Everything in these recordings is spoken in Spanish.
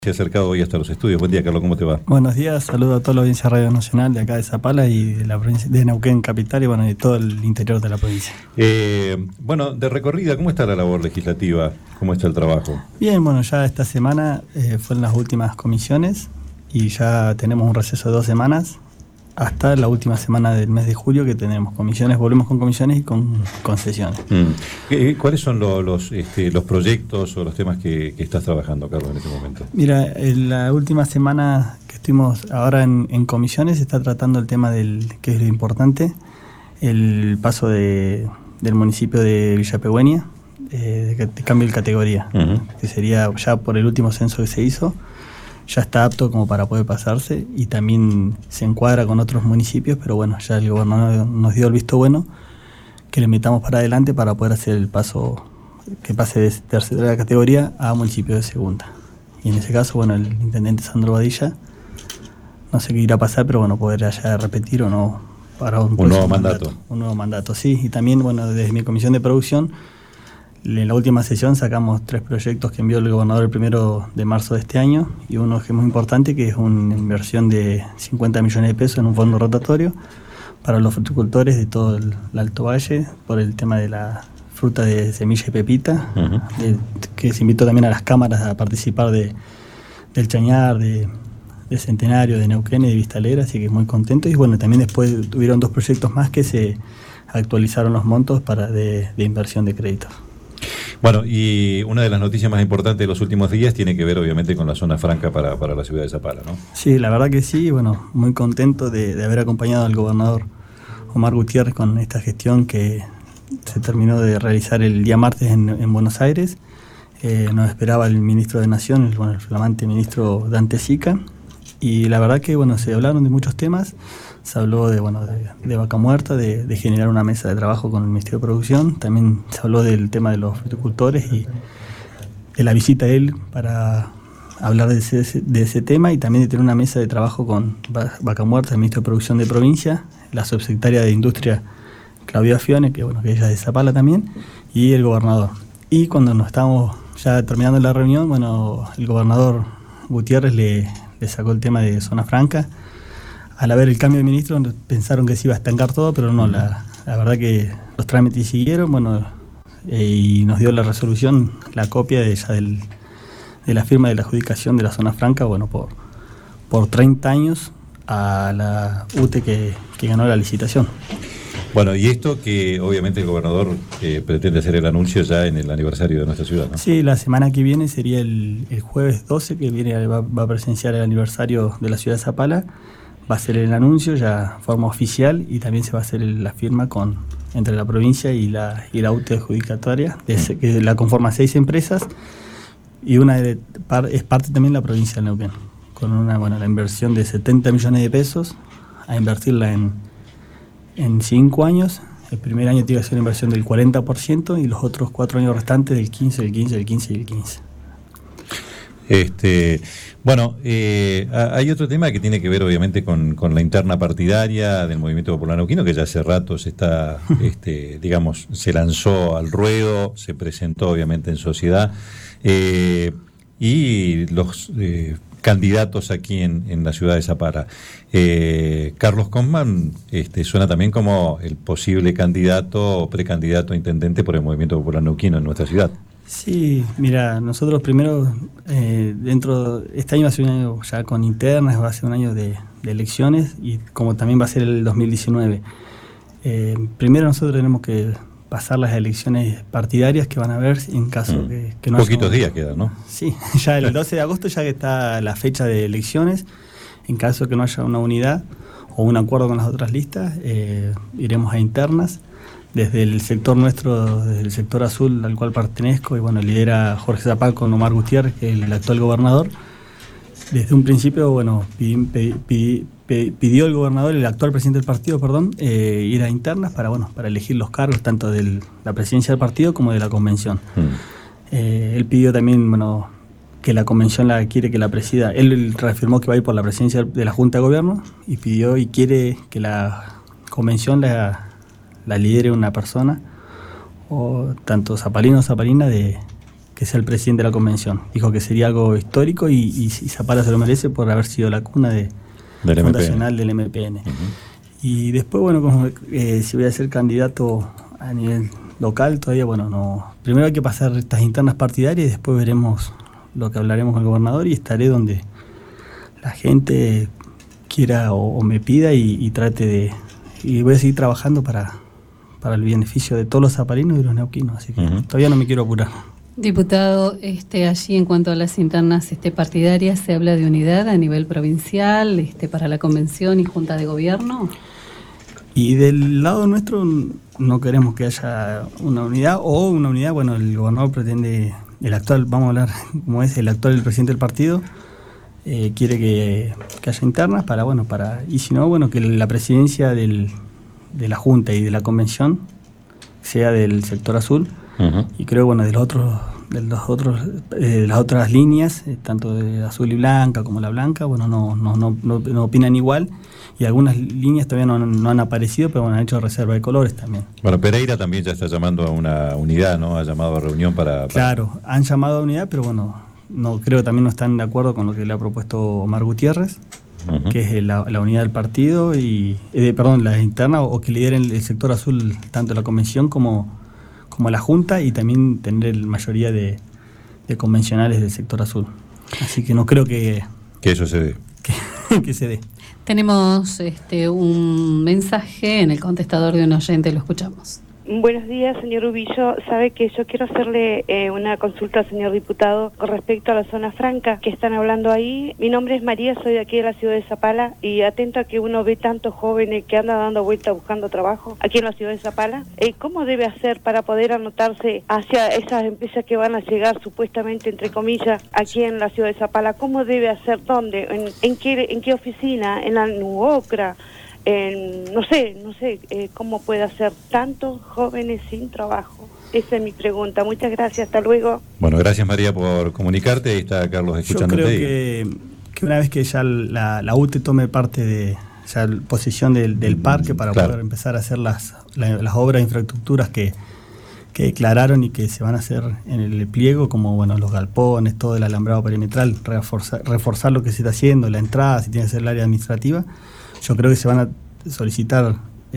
Se ha acercado hoy hasta los estudios. Buen día, Carlos, ¿cómo te va? Buenos días, saludo a toda la audiencia Radio Nacional de acá de Zapala y de la provincia de Neuquén Capital y bueno, de todo el interior de la provincia. Bueno, de recorrida, ¿cómo está la labor legislativa? ¿Cómo está el trabajo? Bien, bueno, ya esta semana fueron las últimas comisiones y ya tenemos un receso de 2 semanas hasta la última semana del mes de julio que tenemos comisiones, volvemos con comisiones y con sesiones. ¿Cuáles son los proyectos o los temas que estás trabajando, Carlos, en este momento? Mira, en la última semana que estuvimos ahora en comisiones se está tratando el tema que es lo importante, el paso del municipio de Villa Pegüeña, de cambio de categoría, que sería ya por el último censo que se hizo. Ya está apto como para poder pasarse y también se encuadra con otros municipios, pero bueno, ya el gobernador nos dio el visto bueno que le metamos para adelante para poder hacer el paso, que pase de tercera categoría a municipio de segunda. Y en ese caso, bueno, el intendente Sandro Badilla, no sé qué irá a pasar, pero bueno, poder ya repetir o no para un nuevo mandato. Un nuevo mandato, sí. Y también, bueno, desde mi comisión de producción, en la última sesión sacamos 3 proyectos que envió el gobernador el 1 de marzo de este año y uno que es muy importante, que es una inversión de 50 millones de pesos en un fondo rotatorio para los fruticultores de todo el Alto Valle por el tema de la fruta de semilla y pepita, que se invitó también a las cámaras a participar del Chañar, de Centenario, de Neuquén y de Vistalera, así que muy contento. Y bueno, también después tuvieron 2 proyectos más que se actualizaron los montos de inversión de créditos. Bueno, y una de las noticias más importantes de los últimos días tiene que ver obviamente con la zona franca para la ciudad de Zapala, ¿no? Sí, la verdad que sí, bueno, muy contento de haber acompañado al gobernador Omar Gutiérrez con esta gestión que se terminó de realizar el día martes en Buenos Aires. Nos esperaba el ministro de Nación, el flamante ministro Dante Sica, y la verdad que bueno, se hablaron de muchos temas. Se habló de vaca muerta, de generar una mesa de trabajo con el Ministerio de Producción. También se habló del tema de los fruticultores y de la visita de él para hablar de ese tema y también de tener una mesa de trabajo con vaca muerta, el Ministro de Producción de provincia, la subsecretaria de Industria Claudia Fione, que ella es de Zapala también, y el gobernador. Y cuando nos estábamos ya terminando la reunión, bueno, el gobernador Gutiérrez le sacó el tema de zona franca. Al haber el cambio de ministro pensaron que se iba a estancar todo, pero no, la verdad que los trámites siguieron, bueno, y nos dio la resolución, la copia de la firma de la adjudicación de la zona franca, bueno, por 30 años a la UTE que ganó la licitación. Bueno, y esto que obviamente el gobernador pretende hacer el anuncio ya en el aniversario de nuestra ciudad, ¿no? Sí, la semana que viene sería el jueves 12, que va a presenciar el aniversario de la ciudad de Zapala. Va a ser el anuncio ya forma oficial y también se va a hacer la firma entre la provincia y la UTE adjudicataria, que la conforma 6 empresas y una es parte también la provincia de Neuquén, con la inversión de 70 millones de pesos a invertirla en 5 años. El primer año tiene que ser una inversión del 40% y los otros 4 años restantes del 15, del 15, del 15 y del 15. Bueno, hay otro tema que tiene que ver obviamente con la interna partidaria del Movimiento Popular Neuquino, que ya hace rato se lanzó al ruedo, se presentó obviamente en sociedad, y los candidatos aquí en la ciudad de Zapala. Carlos Cosman suena también como el posible candidato o precandidato a intendente por el Movimiento Popular Neuquino en nuestra ciudad. Sí, mira, nosotros primero, este año va a ser un año ya con internas, va a ser un año de elecciones y como también va a ser el 2019. Primero nosotros tenemos que pasar las elecciones partidarias que van a haber en caso que no haya... Poquitos días quedan, ¿no? Sí, ya el 12 de agosto ya que está la fecha de elecciones, en caso que no haya una unidad o un acuerdo con las otras listas, iremos a internas. Desde el sector nuestro, desde el sector azul al cual pertenezco, y bueno, lidera Jorge Zapal con Omar Gutiérrez, que es el actual gobernador. Desde un principio, bueno, pidió el gobernador, el actual presidente del partido, ir a internas para elegir los cargos tanto de la presidencia del partido como de la convención. Él pidió también, que la convención quiere que la presida. Él reafirmó que va a ir por la presidencia de la Junta de Gobierno y pidió y quiere que la convención la lidere una persona, o tanto zapalino o zapalina, que que sea el presidente de la convención. Dijo que sería algo histórico y Zapala se lo merece por haber sido la cuna fundacional del MPN. Y después, bueno, como, si voy a ser candidato a nivel local, todavía, bueno, no. Primero hay que pasar estas internas partidarias y después veremos lo que hablaremos con el gobernador y estaré donde la gente quiera o me pida y trate de... Y voy a seguir trabajando para el beneficio de todos los zapalinos y los neuquinos, así que todavía no me quiero apurar. Diputado, allí en cuanto a las internas partidarias, ¿se habla de unidad a nivel provincial para la convención y junta de gobierno? Y del lado nuestro no queremos que haya una unidad, bueno, el gobernador pretende, el actual, vamos a hablar como es, el actual, el presidente del partido, quiere que haya internas y si no, bueno, que la presidencia de la Junta y de la Convención sea del sector azul, y creo, bueno, de las otras líneas, tanto de azul y blanca como la blanca, bueno, no opinan igual, y algunas líneas todavía no han aparecido, pero bueno, han hecho reserva de colores también. Bueno, Pereira también ya está llamando a una unidad, ¿no? Ha llamado a reunión para... Claro, han llamado a unidad, pero bueno, creo que también no están de acuerdo con lo que le ha propuesto Omar Gutiérrez, que es la unidad del partido, la interna, o que lideren el sector azul, tanto la convención como la Junta, y también tener la mayoría de convencionales del sector azul. Así que no creo que eso se dé. Que se dé. Tenemos un mensaje en el contestador de un oyente, lo escuchamos. Buenos días, señor Ubillo. Sabe que yo quiero hacerle una consulta al señor diputado con respecto a la zona franca que están hablando ahí. Mi nombre es María, soy de aquí de la ciudad de Zapala, y atento a que uno ve tantos jóvenes que andan dando vueltas buscando trabajo aquí en la ciudad de Zapala. ¿Cómo debe hacer para poder anotarse hacia esas empresas que van a llegar supuestamente, entre comillas, aquí en la ciudad de Zapala? ¿Cómo debe hacer? ¿Dónde? ¿En qué oficina? ¿En la UOCRA? No sé cómo puede hacer tantos jóvenes sin trabajo. Esa es mi pregunta. Muchas gracias, hasta luego. Bueno, gracias María por comunicarte. Ahí está Carlos escuchándote. Yo creo que una vez que ya la UTE tome parte de ya posesión del parque para poder empezar a hacer las obras de infraestructuras que declararon y que se van a hacer en el pliego, como bueno, los galpones, todo el alambrado perimetral, reforzar lo que se está haciendo, la entrada, si tiene que ser el área administrativa. Yo creo que se van a solicitar,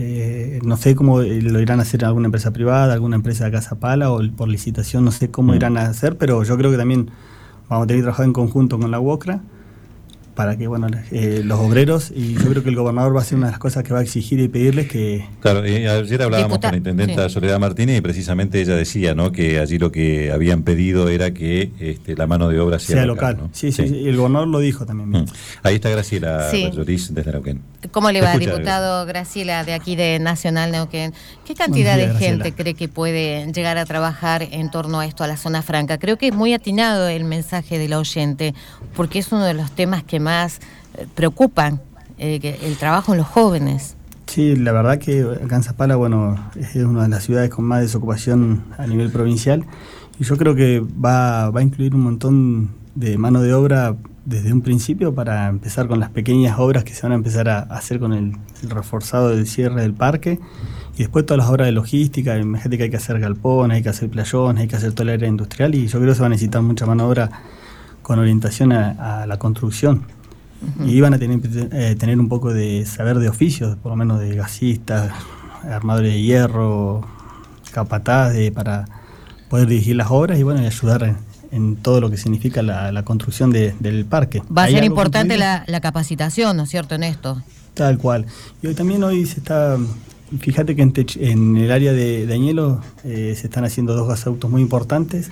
no sé cómo lo irán a hacer alguna empresa privada, alguna empresa de acá Zapala, o por licitación, no sé cómo irán a hacer, pero yo creo que también vamos a tener que trabajar en conjunto con la UOCRA para que, bueno, los obreros, y yo creo que el gobernador va a hacer una de las cosas que va a exigir y pedirles que... Claro, ayer hablábamos con la intendenta Soledad Martínez y precisamente ella decía, ¿no?, que allí lo que habían pedido era que la mano de obra sea local, ¿no? Sí, y el gobernador lo dijo también. Ahí está Graciela Lloris desde Neuquén. ¿Cómo le va, diputado Graciela, de aquí de Nacional Neuquén? ¿Qué cantidad de gente cree que puede llegar a trabajar en torno a esto, a la zona franca? Creo que es muy atinado el mensaje del oyente, porque es uno de los temas que más preocupan, el trabajo en los jóvenes. Sí, la verdad que acá en Zapala, bueno, es una de las ciudades con más desocupación a nivel provincial, y yo creo que va a incluir un montón de mano de obra desde un principio para empezar con las pequeñas obras que se van a empezar a hacer con el reforzado del cierre del parque, y después todas las obras de logística. Imagínate que hay que hacer galpones, hay que hacer playones, hay que hacer toda la área industrial, y yo creo que se va a necesitar mucha mano de obra con orientación a la construcción. Y van a tener un poco de saber de oficios, por lo menos de gasistas, armadores de hierro, capataz, para poder dirigir las obras y bueno, y ayudar en todo lo que significa la construcción del parque. Va a ser importante la capacitación, ¿no es cierto, en esto? Tal cual. Y hoy se está... Fíjate que en el área de Añelo se están haciendo 2 gasoductos muy importantes,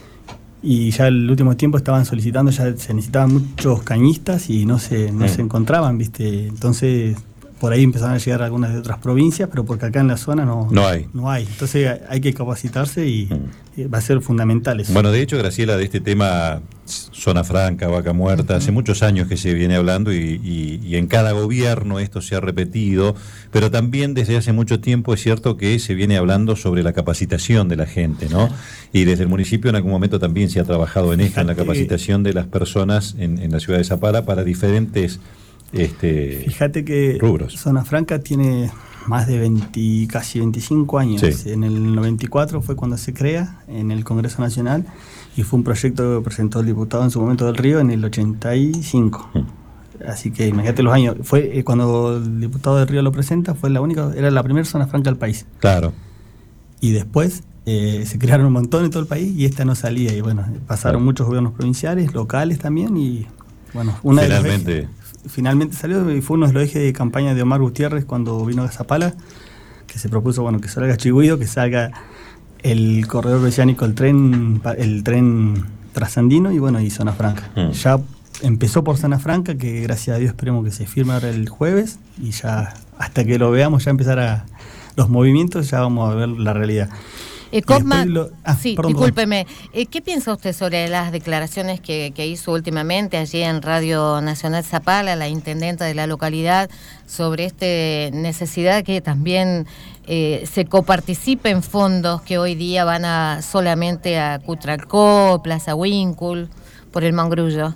y ya el último tiempo estaban solicitando, ya se necesitaban muchos cañistas y no se encontraban, ¿viste? Entonces por ahí empezaron a llegar algunas de otras provincias, pero porque acá en la zona no hay. Entonces hay que capacitarse y va a ser fundamental eso. Bueno, de hecho, Graciela, de este tema zona franca, vaca muerta, hace muchos años que se viene hablando y en cada gobierno esto se ha repetido, pero también desde hace mucho tiempo es cierto que se viene hablando sobre la capacitación de la gente, ¿no? Y desde el municipio en algún momento también se ha trabajado en esto, en la capacitación de las personas en la ciudad de Zapala para diferentes fíjate que rubros. Zona Franca tiene más de casi 25 años. Sí. En el 94 fue cuando se crea en el Congreso Nacional, y fue un proyecto que presentó el diputado en su momento del Río en el 85. Así que imagínate los años. Fue cuando el diputado del Río lo presenta, era la primera zona franca del país. Claro. Y después se crearon un montón en todo el país y esta no salía. Y bueno, pasaron muchos gobiernos provinciales, locales también. Y bueno, finalmente salió y fue uno de los ejes de campaña de Omar Gutiérrez cuando vino a Zapala, que se propuso que salga Chigüido, que salga el corredor oceánico, el tren trasandino y zona franca. Ya empezó por zona franca, que gracias a Dios esperemos que se firme ahora el jueves, y ya hasta que lo veamos ya empezar los movimientos, ya vamos a ver la realidad. Cosman, discúlpeme, ¿qué piensa usted sobre las declaraciones que hizo últimamente allí en Radio Nacional Zapala, la intendenta de la localidad, sobre esta necesidad que también se coparticipe en fondos que hoy día van solamente a Cutralcó, Plaza Huíncul, por el Mangrullo?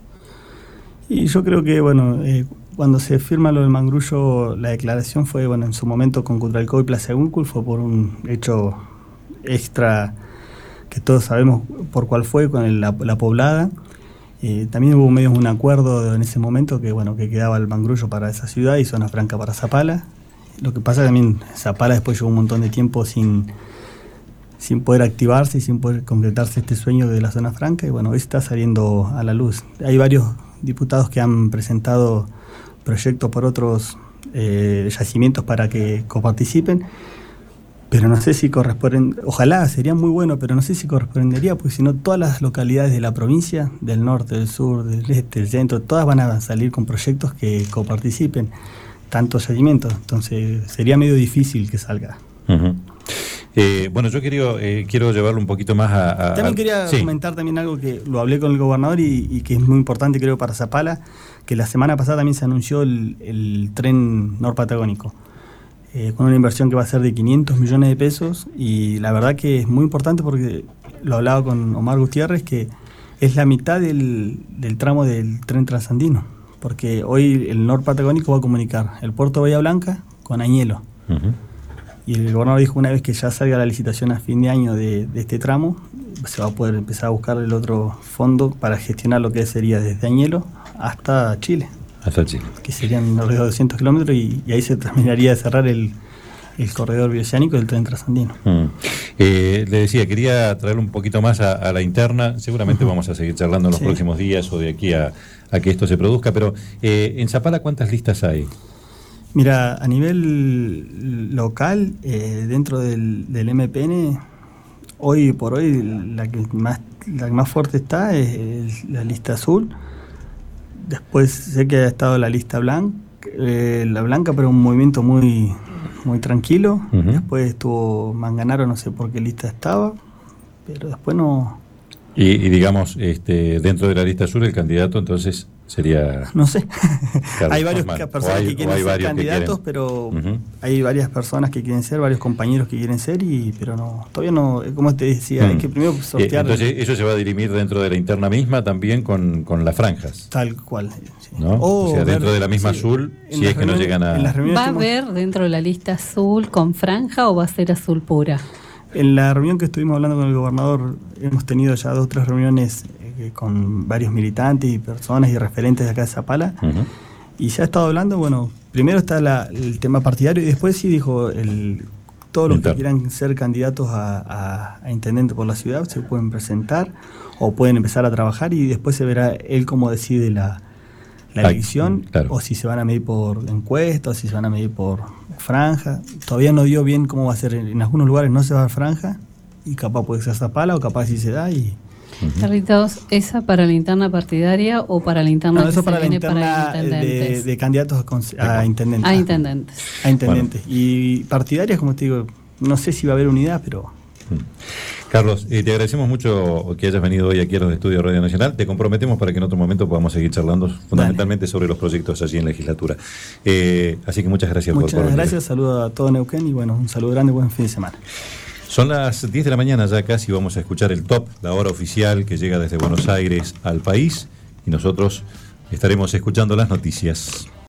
Y yo creo que, cuando se firma lo del Mangrullo, la declaración fue, en su momento con Cutralcó y Plaza Huíncul, fue por un hecho extra que todos sabemos por cuál fue, con la poblada. También hubo medio un acuerdo en ese momento que quedaba el Mangrullo para esa ciudad y zona franca para Zapala. Lo que pasa también, Zapala después llevó un montón de tiempo sin poder activarse y sin poder concretarse este sueño de la zona franca, y hoy está saliendo a la luz. Hay varios diputados que han presentado proyectos por otros yacimientos para que coparticipen, pero no sé si corresponden, ojalá, sería muy bueno, pero no sé si correspondería, porque si no todas las localidades de la provincia, del norte, del sur, del este, del centro, todas van a salir con proyectos que coparticipen, tantos yacimientos, entonces sería medio difícil que salga. Uh-huh. Yo quiero llevarlo un poquito más a... También quería comentar también algo que lo hablé con el gobernador y que es muy importante, creo, para Zapala, que la semana pasada también se anunció el tren norpatagónico, con una inversión que va a ser de 500 millones de pesos, y la verdad que es muy importante porque lo hablaba con Omar Gutiérrez, que es la mitad del tramo del tren trasandino, porque hoy el norpatagónico va a comunicar el puerto de Bahía Blanca con Añelo. Uh-huh. Y el gobernador dijo, una vez que ya salga la licitación a fin de año de este tramo, se va a poder empezar a buscar el otro fondo para gestionar lo que sería desde Añelo hasta Chile. Que serían alrededor de 200 kilómetros y ahí se terminaría de cerrar el corredor bioceánico del tren trasandino. Le decía, quería traer un poquito más a la interna. Seguramente vamos a seguir charlando en los próximos días o de aquí a que esto se produzca, pero en Zapala, ¿cuántas listas hay? Mira, a nivel local, dentro del MPN, hoy por hoy la que más fuerte está es la lista azul. Después sé que ha estado la lista blanca, pero un movimiento muy, muy tranquilo. Uh-huh. Después estuvo Manganaro, no sé por qué lista estaba, pero después no... Y digamos, dentro de la lista azul, el candidato entonces sería... No sé. Hay varias personas que quieren ser candidatos, pero uh-huh. Hay varias personas que quieren ser, varios compañeros que quieren ser, pero no, todavía no, como te decía, hay que primero sortear... Entonces eso se va a dirimir dentro de la interna misma también con las franjas. Tal cual. Sí. ¿No? O sea, dentro de la misma azul, si es que no llegan a... ¿Va a haber dentro de la lista azul con franja o va a ser azul pura? En la reunión que estuvimos hablando con el gobernador, hemos tenido ya 2 o 3 reuniones con varios militantes y personas y referentes de acá de Zapala, uh-huh. Y ya he estado hablando, primero está el tema partidario y después sí dijo, todos los que quieran ser candidatos a intendente por la ciudad se pueden presentar o pueden empezar a trabajar y después se verá él cómo decide la elección, claro. O si se van a medir por encuesta o si se van a medir por franja. Todavía no dio bien cómo va a ser. En algunos lugares no se va a dar franja y capaz puede ser Zapala o capaz sí se da y... Carlitos, ¿esa para la interna partidaria o para la interna eso para la interna de candidatos a intendentes? A intendentes. A intendentes. Bueno. Y partidarias, como te digo, no sé si va a haber unidad, pero... Carlos, te agradecemos mucho que hayas venido hoy aquí a los estudios de Radio Nacional. Te comprometemos para que en otro momento podamos seguir charlando fundamentalmente sobre los proyectos allí en legislatura. Así que muchas gracias por venir. Muchas gracias, saludo a todo Neuquén y un saludo grande, buen fin de semana. Son las 10 de la mañana ya casi, vamos a escuchar el top, la hora oficial que llega desde Buenos Aires al país y nosotros estaremos escuchando las noticias.